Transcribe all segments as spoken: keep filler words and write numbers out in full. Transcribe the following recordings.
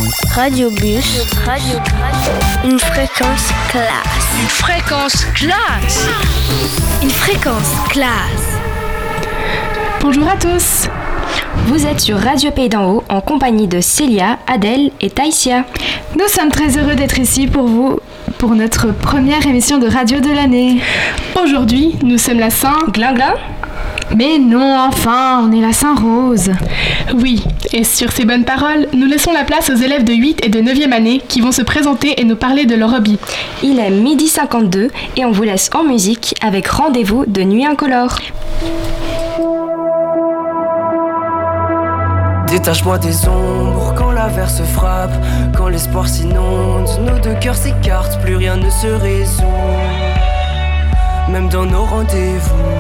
Radio Bus, Radio, une fréquence classe. Une fréquence classe. Une fréquence classe. Bonjour à tous. Vous êtes sur Radio Pays d'en haut en compagnie de Célia, Adèle et Taïsia. Nous sommes très heureux d'être ici pour vous pour notre première émission de radio de l'année. Aujourd'hui, nous sommes la Saint... Glinglin ? Mais non, enfin, on est la Saint-Rose. Oui, et sur ces bonnes paroles, nous laissons la place aux élèves de huit et de neuvième année qui vont se présenter et nous parler de leur hobby. Il est midi cinquante-deux et on vous laisse en musique avec Rendez-vous de Nuit Incolore. Détache-moi des ombres quand l'averse frappe, quand l'espoir s'inonde, nos deux cœurs s'écartent, plus rien ne se résout, même dans nos rendez-vous.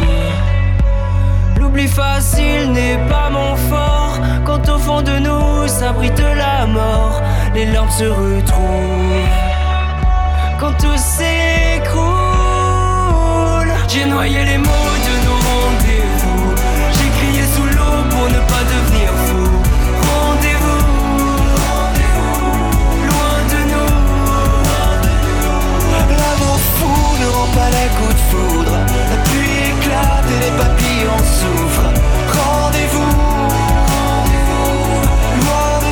L'oubli facile n'est pas mon fort, quand au fond de nous s'abrite la mort, les larmes se retrouvent, quand tout s'écroule. J'ai noyé les mots de nos rendez-vous, j'ai crié sous l'eau pour ne pas devenir fou. Rendez-vous, rendez-vous, loin de nous. L'amour fou ne rend pas les coups de foudre, la pluie éclate et les papillons souffrent. Rendez-vous, rendez-vous, loin de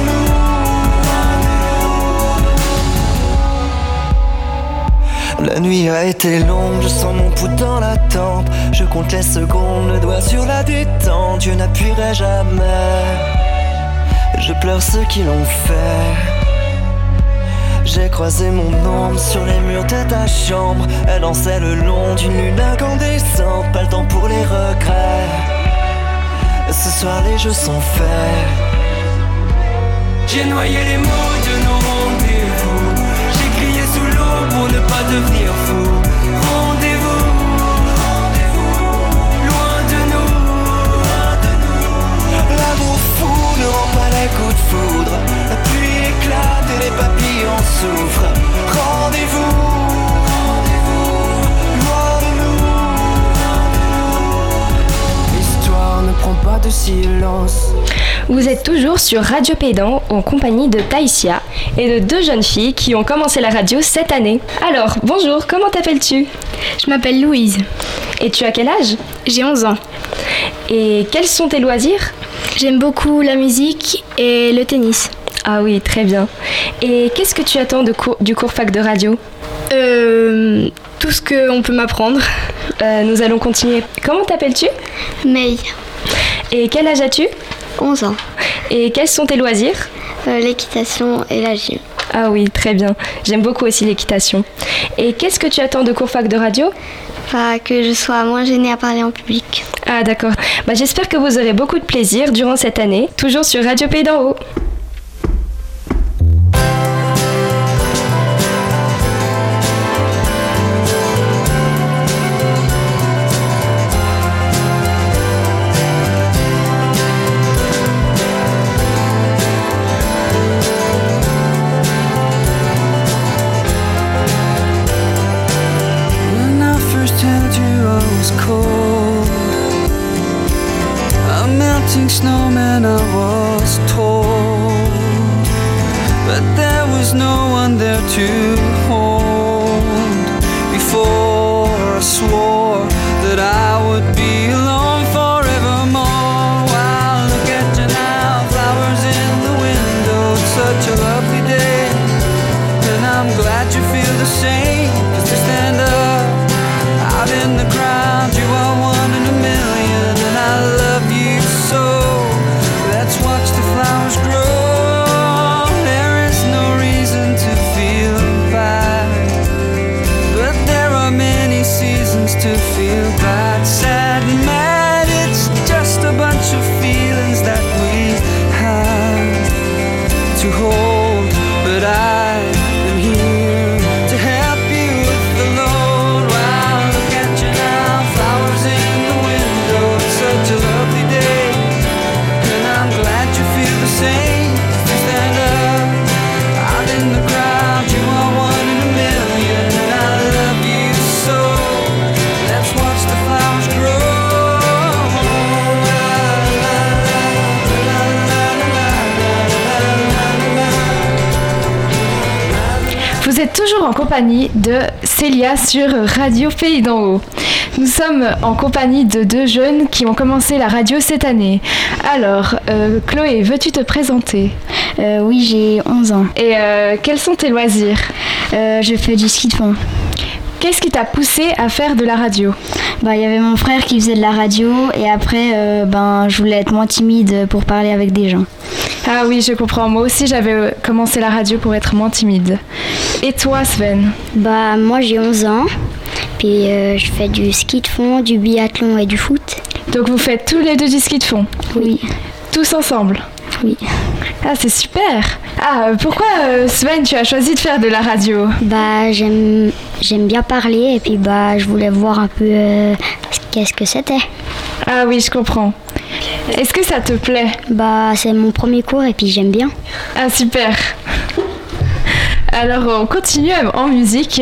nous. La nuit a été longue, je sens mon pouls dans la tempe. Je compte les secondes, le doigt sur la détente. Dieu n'appuierait jamais. Je pleure ceux qui l'ont fait. J'ai croisé mon ombre sur les murs de ta chambre. Elle dansait le long d'une lune incandescente. Pas le temps pour les regrets. Ce soir les jeux sont faits. J'ai noyé les mots de nos rendez-vous, j'ai crié sous l'eau pour ne pas devenir fou. Rendez-vous, rendez-vous, loin de nous, loin de nous. L'amour fou ne rend pas les coups de foudre, la pluie éclate et les papillons souffrent. Rendez-vous, rendez-vous, loin de nous, loin de nous. L'histoire ne prend pas de silence. Vous êtes toujours sur Radio Pays d'en haut en compagnie de Taïsia et de deux jeunes filles qui ont commencé la radio cette année. Alors, bonjour, comment t'appelles-tu ? Je m'appelle Louise. Et tu as quel âge ? J'ai onze ans. Et quels sont tes loisirs ? J'aime beaucoup la musique et le tennis. Ah oui, très bien. Et qu'est-ce que tu attends de cours, du cours fac de radio ? Euh... Tout ce qu'on peut m'apprendre. Euh, nous allons continuer. Comment t'appelles-tu ? May. Et quel âge as-tu ? onze ans. Et quels sont tes loisirs ? euh, L'équitation et la gym. Ah oui, très bien. J'aime beaucoup aussi l'équitation. Et qu'est-ce que tu attends de cours fac de radio ? Enfin, que je sois moins gênée à parler en public. Ah d'accord. Bah, j'espère que vous aurez beaucoup de plaisir durant cette année, toujours sur Radio Pays d'en haut. Snowman, I was told, but there was no one there to hold. Before I swore that I would be alone forevermore. Wow, look at you now, flowers in the window. It's such a lovely day, and I'm glad you feel the same. 'Cause to stand up out in the crowd, you are one in a million, and I love you so. Let's watch the flowers grow. There is no reason to feel bad, but there are many seasons to feel bad. Sad and mad, it's just a bunch of feelings that we have to hold. But I am here to help you with the load. Wow, look at you now, flowers in the window. It's such a lovely day, and I'm glad you feel the same. You stand up out in the crowd, you are one in a million, and I love you so. Let's watch the flowers grow. La, la, la, la, la, la, la, la, la, la, la. Vous êtes toujours en compagnie de Célia sur Radio Pays d'en haut. Nous sommes en compagnie de deux jeunes qui ont commencé la radio cette année. Alors, euh, Chloé, veux-tu te présenter ? Euh, oui, j'ai onze ans. Et euh, quels sont tes loisirs ? Euh, je fais du ski de fond. Qu'est-ce qui t'a poussé à faire de la radio ? Bah, il y avait mon frère qui faisait de la radio et après, euh, ben, je voulais être moins timide pour parler avec des gens. Ah oui, je comprends. Moi aussi, j'avais commencé la radio pour être moins timide. Et toi, Sven ? Bah, moi, j'ai onze ans. Puis, euh, je fais du ski de fond, du biathlon et du foot. Donc, vous faites tous les deux du ski de fond ? Oui. Tous ensemble ? Oui. Ah, c'est super. Ah, pourquoi, euh, Sven, tu as choisi de faire de la radio ? Bah, j'aime, j'aime bien parler et puis, bah, je voulais voir un peu euh, qu'est-ce que c'était. Ah oui, je comprends. Est-ce que ça te plaît ? Bah, c'est mon premier cours et puis j'aime bien. Ah, super. Alors, on continue en musique.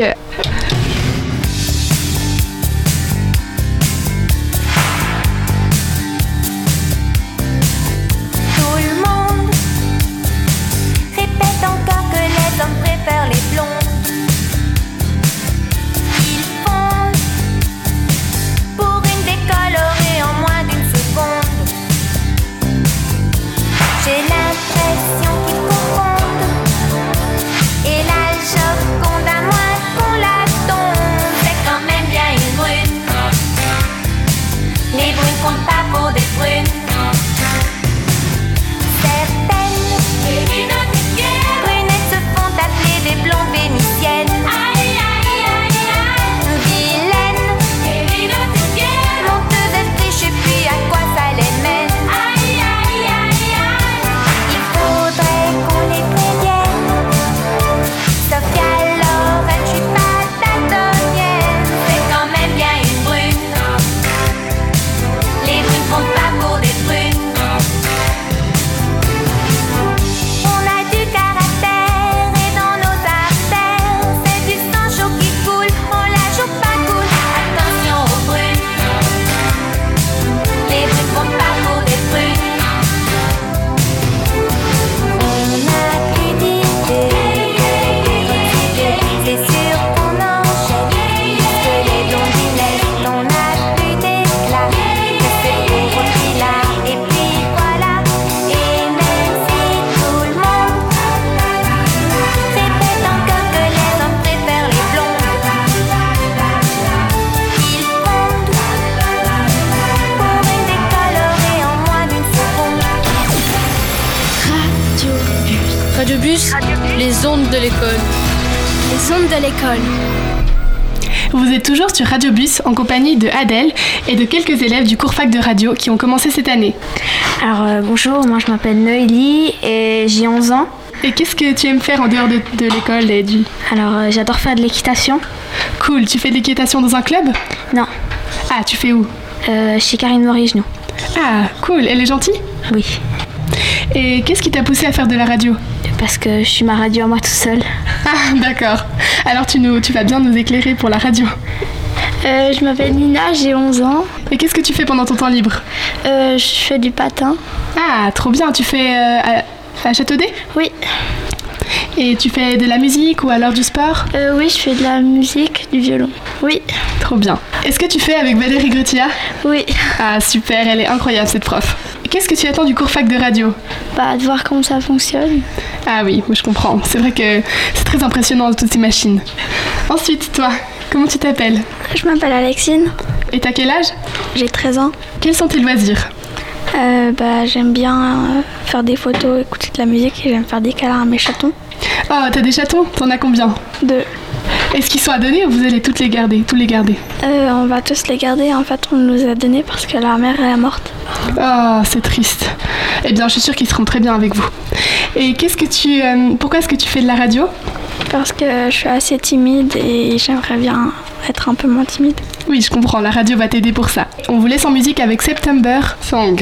Radio Bus, les ondes de l'école. Les ondes de l'école. Vous êtes toujours sur Radio Bus en compagnie de Adèle et de quelques élèves du cours fac de radio qui ont commencé cette année. Alors euh, bonjour, moi je m'appelle Noélie et j'ai onze ans. Et qu'est-ce que tu aimes faire en dehors de, de l'école et du... Alors euh, j'adore faire de l'équitation. Cool, tu fais de l'équitation dans un club ? Non. Ah, tu fais où ? euh, Chez Karine Morigenoux. Ah, cool, elle est gentille ? Oui. Et qu'est-ce qui t'a poussé à faire de la radio ? Parce que je suis ma radio à moi tout seul. Ah, d'accord. Alors tu, nous, tu vas bien nous éclairer pour la radio. Euh, je m'appelle Nina, j'ai onze ans. Et qu'est-ce que tu fais pendant ton temps libre ? euh, Je fais du patin. Ah, trop bien. Tu fais euh, à, à Châteaudet ? Oui. Et tu fais de la musique ou alors du sport ? euh, Oui, je fais de la musique, du violon. Oui. Trop bien. Est-ce que tu fais avec Valérie Grutilla ? Oui. Ah, super. Elle est incroyable, cette prof. Qu'est-ce que tu attends du cours fac de radio ? Bah, de voir comment ça fonctionne. Ah oui, je comprends. C'est vrai que c'est très impressionnant, toutes ces machines. Ensuite, toi, comment tu t'appelles ? Je m'appelle Alexine. Et t'as quel âge ? J'ai treize ans. Quels sont tes loisirs ? euh, bah, J'aime bien euh, faire des photos, écouter de la musique et j'aime faire des câlins à mes chatons. Oh, t'as des chatons ? T'en as combien ? Deux. Est-ce qu'ils sont à donner ou vous allez toutes les garder, tous les garder ? euh, On va tous les garder. En fait, on nous les a donnés parce que la mère est morte. Oh, c'est triste. Eh bien, je suis sûre qu'ils seront très bien avec vous. Et qu'est-ce que tu, euh, pourquoi est-ce que tu fais de la radio ? Parce que je suis assez timide et j'aimerais bien être un peu moins timide. Oui, je comprends. La radio va t'aider pour ça. On vous laisse en musique avec September Song.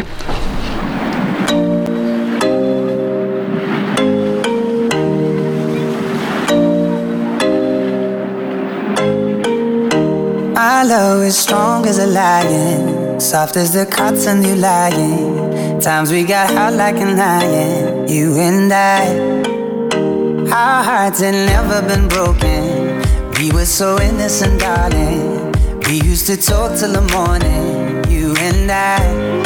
My love is strong as a lion, soft as the cotton you lying. Times we got hot like an iron, you and I. Our hearts had never been broken. We were so innocent, darling. We used to talk till the morning, you and I.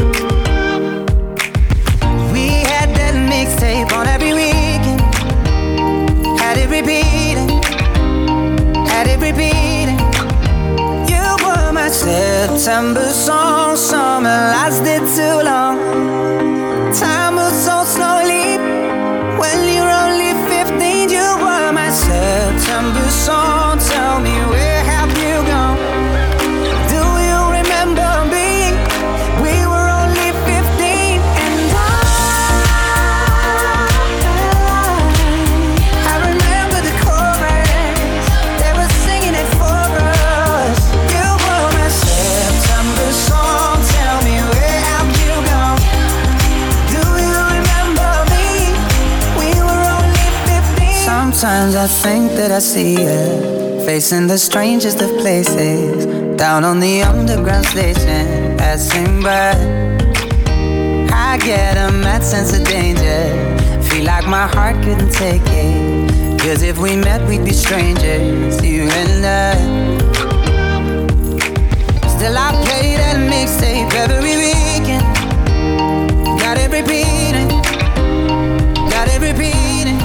We had that mixtape on every weekend. Had it repeating, had it repeating. You were my September song. Summer lasted too long. Time moves so slowly when you're only fifteen. You were my September song. Tell me, where have you gone? Do you remember me? We were only fifteen. And I, I remember the chorus. They were singing it for us. You were my September song. Tell me, where have you gone? Do you remember me? We were only fifteen. Sometimes I think that I see you facing the strangest of places, down on the underground station, passing by. I get a mad sense of danger, feel like my heart couldn't take it. Cause if we met we'd be strangers, you and I. Still I play that mixtape every weekend. Got it repeating, got it repeating.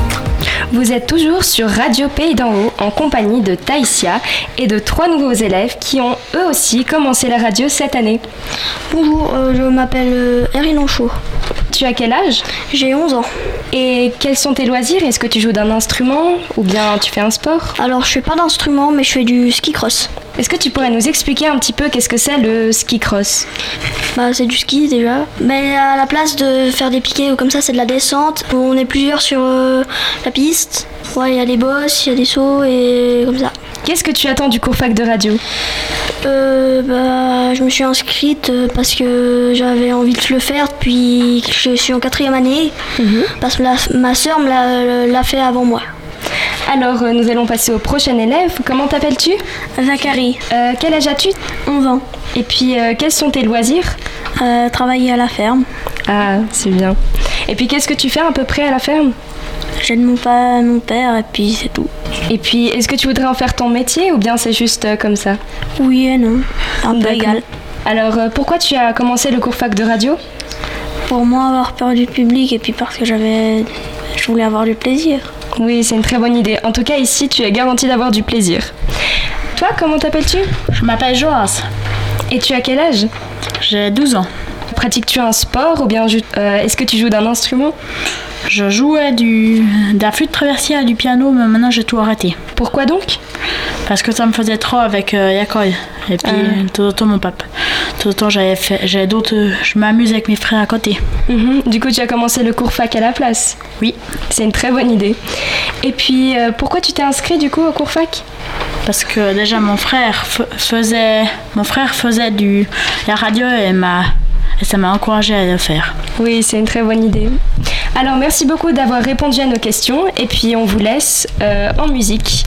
Vous êtes toujours sur Radio Pays d'en Haut en compagnie de Taïsia et de trois nouveaux élèves qui ont eux aussi commencé la radio cette année. Bonjour, euh, je m'appelle euh, Erin Anchaud. Tu as quel âge? J'ai onze ans. Et quels sont tes loisirs? Est-ce que tu joues d'un instrument ou bien tu fais un sport? Alors je fais pas d'instrument mais je fais du ski cross. Est-ce que tu pourrais nous expliquer un petit peu qu'est-ce que c'est le ski cross? Bah c'est du ski déjà. Mais à la place de faire des piquets ou comme ça c'est de la descente. On est plusieurs sur euh, la piste. Ouais, il y a des bosses, il y a des sauts et comme ça. Qu'est-ce que tu attends du cours fac de radio? Euh, bah, je me suis inscrite parce que j'avais envie de le faire depuis que je suis en quatrième année. Mmh. Parce que la, ma sœur me l'a, l'a fait avant moi. Alors, euh, nous allons passer au prochain élève. Comment t'appelles-tu? Zachary. Euh, quel âge as-tu? onze ans. Et puis, euh, quels sont tes loisirs? euh, Travailler à la ferme. Ah, c'est bien. Et puis, qu'est-ce que tu fais à peu près à la ferme? J'aide mon, pa- mon père et puis c'est tout. Et puis, est-ce que tu voudrais en faire ton métier ou bien c'est juste euh, comme ça? Oui et non, un peu égal. Alors, euh, pourquoi tu as commencé le cours fac de radio? Pour moi, avoir peur du public et puis parce que j'avais, je voulais avoir du plaisir. Oui, c'est une très bonne idée. En tout cas, ici, tu es garanti d'avoir du plaisir. Toi, comment t'appelles-tu? Je m'appelle Joas. Et tu as quel âge? J'ai douze ans. Pratiques-tu un sport ou bien euh, est-ce que tu joues d'un instrument? Je jouais du, de la flûte traversière et du piano, mais maintenant j'ai tout arrêté. Pourquoi donc? Parce que ça me faisait trop avec euh, Yakoy. Et puis, euh. tout le temps mon pape. Tout le temps, j'avais fait, j'avais d'autres. Je m'amuse avec mes frères à côté. Mm-hmm. Du coup, tu as commencé le cours fac à la place? Oui. C'est une très bonne idée. Et puis, euh, pourquoi tu t'es inscrit du coup au cours fac? Parce que déjà, mon frère f- faisait, mon frère faisait du, la radio et, m'a, et ça m'a encouragé à le faire. Oui, c'est une très bonne idée. Alors, merci beaucoup d'avoir répondu à nos questions. Et puis, on vous laisse euh, en musique.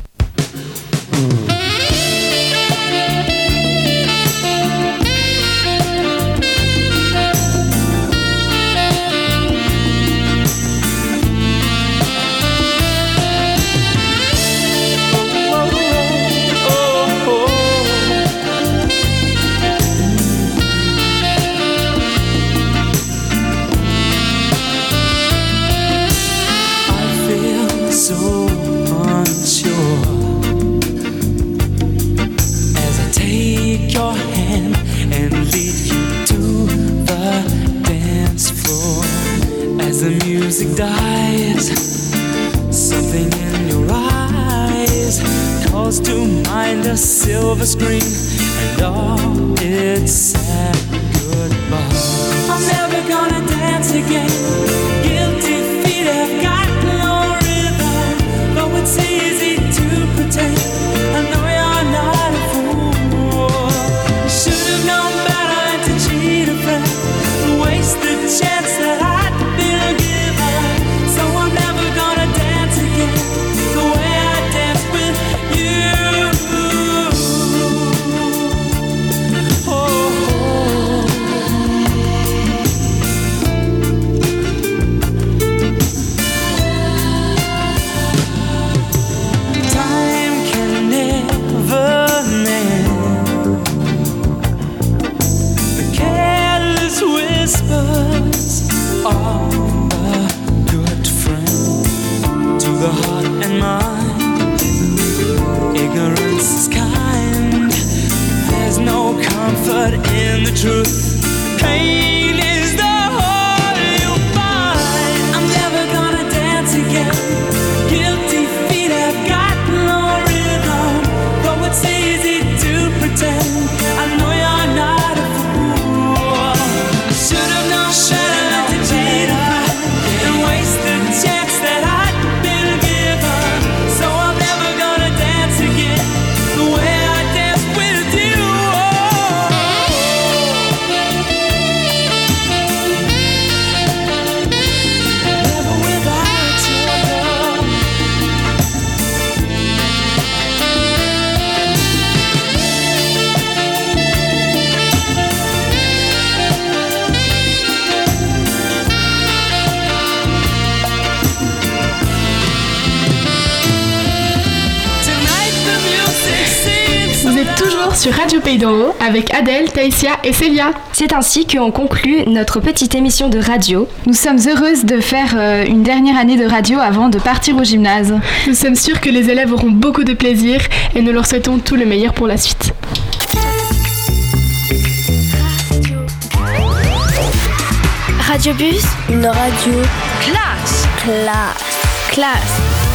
Music dies, something in your eyes calls to mind a silver screen and all its sad goodbye. I'm never gonna dance again. Guilty feet have got no rhythm, though it's easy to pretend. I know you're not a fool. You should have known better than to cheat a friend, waste the chance that I'd been given. sur Radio Pays d'en Haut avec Adèle, Taïsia et Célia. C'est ainsi qu'on conclut notre petite émission de radio. Nous sommes heureuses de faire euh, une dernière année de radio avant de partir au gymnase. Nous sommes sûrs que les élèves auront beaucoup de plaisir et nous leur souhaitons tout le meilleur pour la suite. Radio Bus, une radio classe, classe. classe.